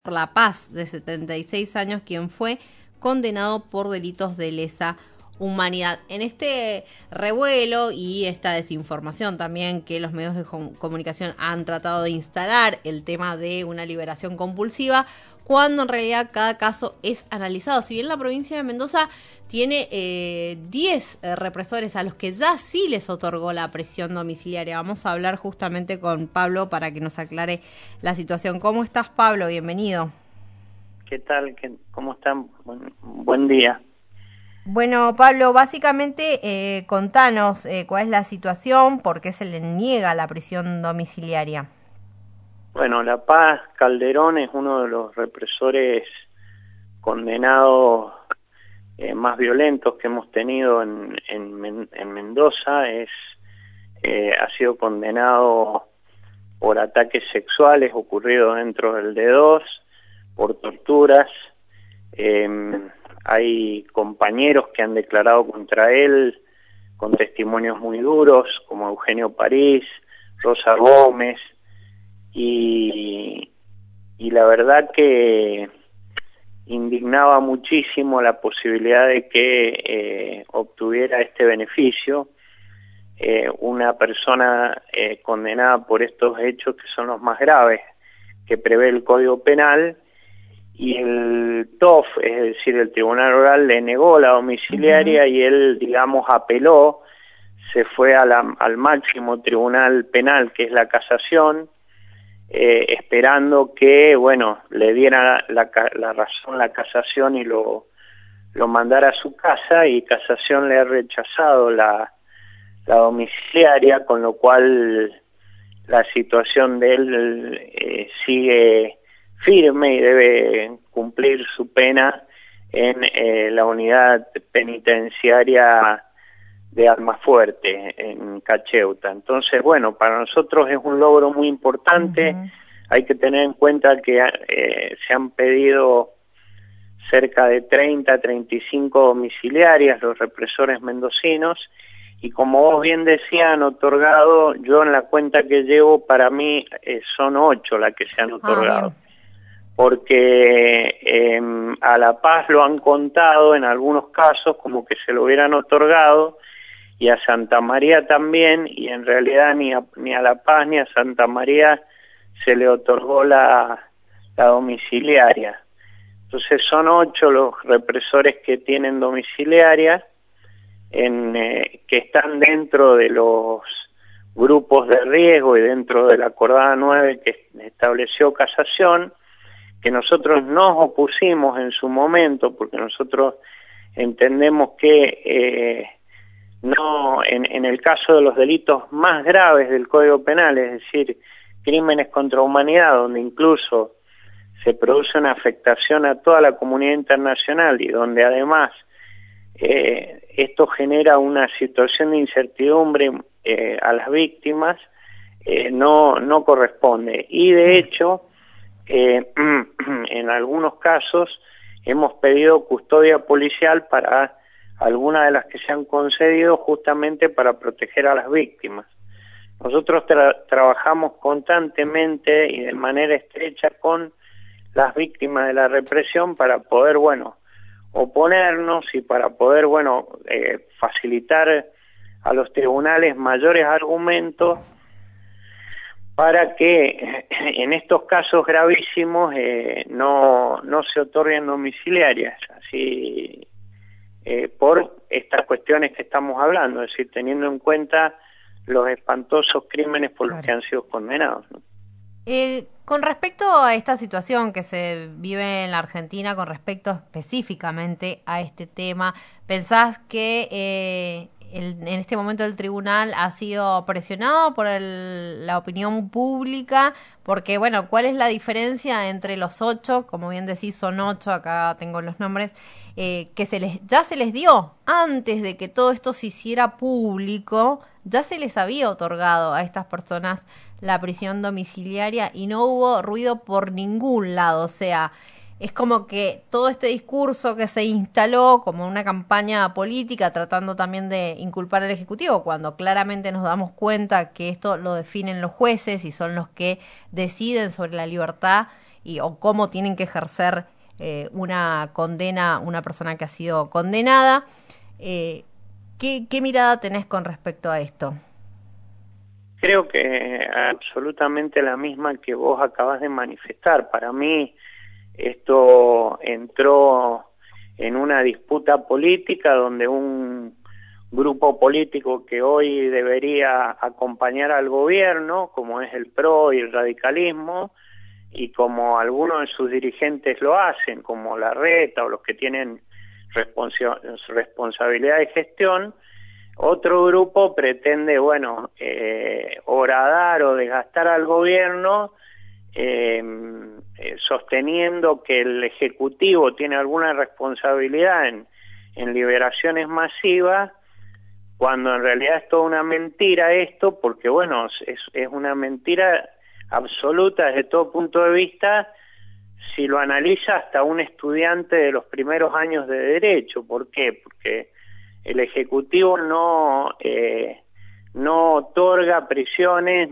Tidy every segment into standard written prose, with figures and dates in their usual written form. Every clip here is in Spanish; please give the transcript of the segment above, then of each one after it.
La Paz, de 76 años, quien fue condenado por delitos de lesa humanidad. En este revuelo y esta desinformación también que los medios de comunicación han tratado de instalar, el tema de una liberación compulsiva, cuando en realidad cada caso es analizado. Si bien la provincia de Mendoza tiene 10 represores a los que ya sí les otorgó la prisión domiciliaria. Vamos a hablar justamente con Pablo para que nos aclare la situación. ¿Cómo estás, Pablo? Bienvenido. ¿Qué tal? ¿Cómo están? Buen día. Bueno, Pablo, básicamente contanos cuál es la situación, por qué se le niega la prisión domiciliaria. Bueno, La Paz Calderón es uno de los represores condenados más violentos que hemos tenido en Mendoza. Ha sido condenado por ataques sexuales ocurridos dentro del D2, por torturas. Hay compañeros que han declarado contra él con testimonios muy duros, como Eugenio París, Rosa Gómez, y la verdad que indignaba muchísimo la posibilidad de que obtuviera este beneficio una persona condenada por estos hechos que son los más graves que prevé el Código Penal, y el TOF, es decir, el Tribunal Oral, le negó la domiciliaria y él, digamos, apeló, se fue al máximo tribunal penal, que es la casación, esperando que, bueno, le diera la razón la casación y lo mandara a su casa, y casación le ha rechazado la domiciliaria, con lo cual la situación de él sigue firme y debe cumplir su pena en la unidad penitenciaria de Almafuerte, en Cacheuta. Entonces, bueno, para nosotros es un logro muy importante. Hay que tener en cuenta que se han pedido cerca de 35 domiciliarias los represores mendocinos, y como vos bien decías, han otorgado, yo en la cuenta que llevo, para mí son 8 las que se han otorgado. Porque a La Paz lo han contado en algunos casos como que se lo hubieran otorgado, y a Santa María también, y en realidad ni a La Paz ni a Santa María se le otorgó la domiciliaria. Entonces son 8 los represores que tienen domiciliaria, que están dentro de los grupos de riesgo y dentro de la acordada 9 que estableció casación, que nosotros nos opusimos en su momento, porque nosotros entendemos que no, en el caso de los delitos más graves del Código Penal, es decir, crímenes contra humanidad, donde incluso se produce una afectación a toda la comunidad internacional y donde además esto genera una situación de incertidumbre a las víctimas, no corresponde. Y de hecho, en algunos casos hemos pedido custodia policial para algunas de las que se han concedido, justamente para proteger a las víctimas. Nosotros trabajamos constantemente y de manera estrecha con las víctimas de la represión para poder, bueno, oponernos y para poder, bueno, facilitar a los tribunales mayores argumentos para que en estos casos gravísimos no se otorguen domiciliarias, así por estas cuestiones que estamos hablando, es decir, teniendo en cuenta los espantosos crímenes por los que han sido condenados, ¿no? Con respecto a esta situación que se vive en la Argentina, con respecto específicamente a este tema, ¿pensás que en este momento el tribunal ha sido presionado por la opinión pública? Porque, bueno, ¿cuál es la diferencia entre los 8? Como bien decís, son 8, acá tengo los nombres, que ya se les dio antes de que todo esto se hiciera público, ya se les había otorgado a estas personas la prisión domiciliaria y no hubo ruido por ningún lado. O sea, es como que todo este discurso que se instaló como una campaña política tratando también de inculpar al Ejecutivo, cuando claramente nos damos cuenta que esto lo definen los jueces y son los que deciden sobre la libertad o cómo tienen que ejercer una condena, una persona que ha sido condenada. ¿Qué mirada tenés con respecto a esto? Creo que absolutamente la misma que vos acabas de manifestar. Para mí esto entró en una disputa política donde un grupo político que hoy debería acompañar al gobierno, como es el PRO y el radicalismo, y como algunos de sus dirigentes lo hacen, como Larreta o los que tienen responsabilidad de gestión, otro grupo pretende, bueno, horadar o desgastar al gobierno, sosteniendo que el Ejecutivo tiene alguna responsabilidad en liberaciones masivas, cuando en realidad es toda una mentira esto, porque bueno, es una mentira absoluta desde todo punto de vista, si lo analiza hasta un estudiante de los primeros años de Derecho. ¿Por qué? Porque el Ejecutivo no otorga prisiones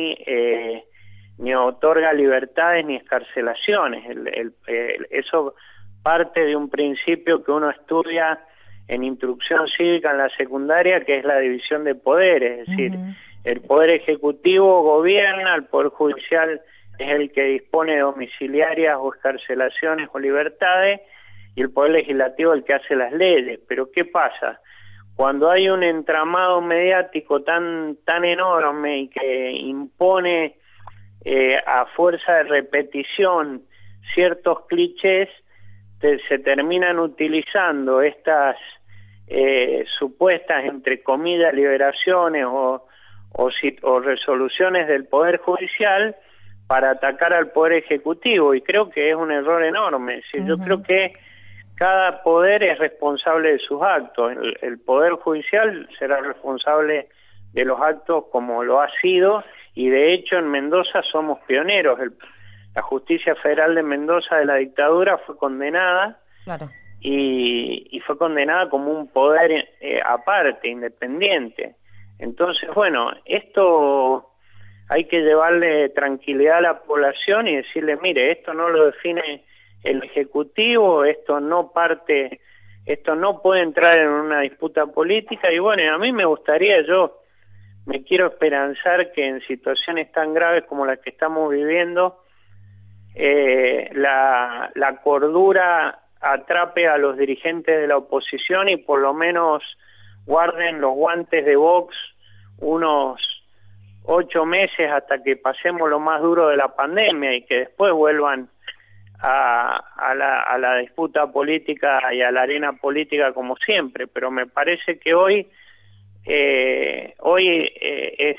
ni otorga libertades ni excarcelaciones. Eso parte de un principio que uno estudia en instrucción cívica en la secundaria, que es la división de poderes, es decir, el Poder Ejecutivo gobierna, el Poder Judicial es el que dispone de domiciliarias o excarcelaciones o libertades, y el Poder Legislativo el que hace las leyes. Pero ¿qué pasa? Cuando hay un entramado mediático tan enorme y que impone a fuerza de repetición ciertos clichés, se terminan utilizando estas supuestas, entre comillas, liberaciones o resoluciones del Poder Judicial para atacar al Poder Ejecutivo, y creo que es un error enorme. Es decir, yo creo que cada poder es responsable de sus actos. El Poder Judicial será responsable de los actos como lo ha sido, y de hecho en Mendoza somos pioneros. La Justicia Federal de Mendoza de la dictadura fue condenada, Claro. y fue condenada como un poder aparte, independiente. Entonces, bueno, esto hay que llevarle tranquilidad a la población y decirle, mire, esto no lo define el Ejecutivo, esto no puede entrar en una disputa política. Y bueno, a mí me gustaría, yo me quiero esperanzar que en situaciones tan graves como las que estamos viviendo, la cordura atrape a los dirigentes de la oposición y por lo menos guarden los guantes de box unos 8 meses hasta que pasemos lo más duro de la pandemia, y que después vuelvan a la disputa política y a la arena política como siempre. Pero me parece que hoy es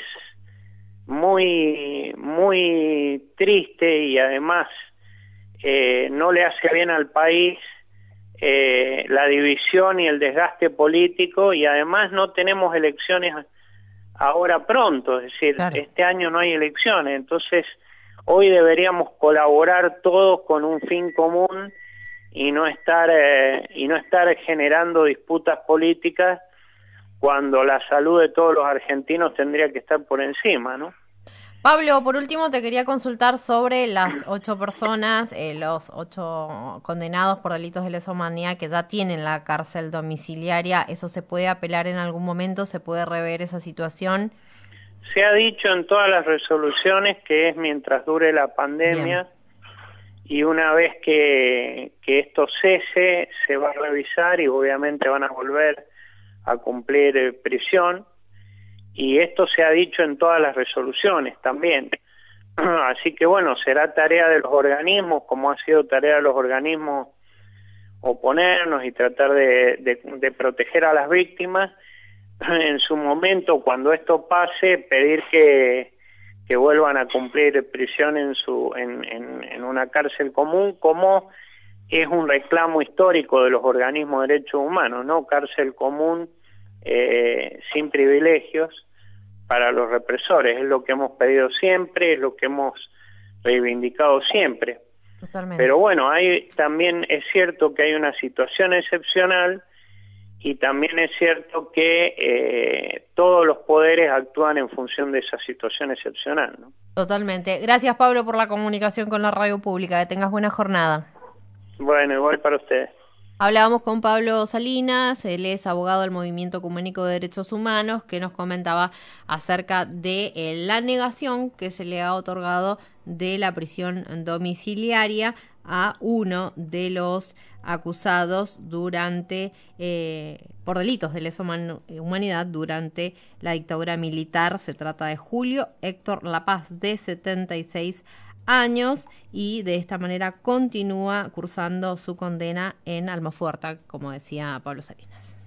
muy triste, y además no le hace bien al país la división y el desgaste político, y además no tenemos elecciones ahora pronto, es decir, claro, este año no hay elecciones. Entonces hoy deberíamos colaborar todos con un fin común y no estar generando disputas políticas cuando la salud de todos los argentinos tendría que estar por encima, ¿no? Pablo, por último te quería consultar sobre las 8 personas, los 8 condenados por delitos de lesa humanidad que ya tienen la cárcel domiciliaria. ¿Eso se puede apelar en algún momento? ¿Se puede rever esa situación? Se ha dicho en todas las resoluciones que es mientras dure la pandemia. Bien. Y una vez que esto cese, se va a revisar y obviamente van a volver a cumplir prisión. Y esto se ha dicho en todas las resoluciones también. Así que bueno, será tarea de los organismos, como ha sido tarea de los organismos, oponernos y tratar de proteger a las víctimas. En su momento, cuando esto pase, pedir que vuelvan a cumplir prisión en una cárcel común, como es un reclamo histórico de los organismos de derechos humanos, ¿no? Cárcel común sin privilegios para los represores. Es lo que hemos pedido siempre, es lo que hemos reivindicado siempre. Totalmente. Pero bueno, también es cierto que hay una situación excepcional, y también es cierto que todos los poderes actúan en función de esa situación excepcional, ¿no? Totalmente. Gracias, Pablo, por la comunicación con la radio pública. Que tengas buena jornada. Bueno, igual para ustedes. Hablábamos con Pablo Salinas, él es abogado del Movimiento Ecuménico de Derechos Humanos, que nos comentaba acerca de la negación que se le ha otorgado de la prisión domiciliaria a uno de los acusados durante por delitos de lesa humanidad durante la dictadura militar. Se trata de Julio Héctor La Paz, de 76 años, y de esta manera continúa cursando su condena en Almafuerte, como decía Pablo Salinas.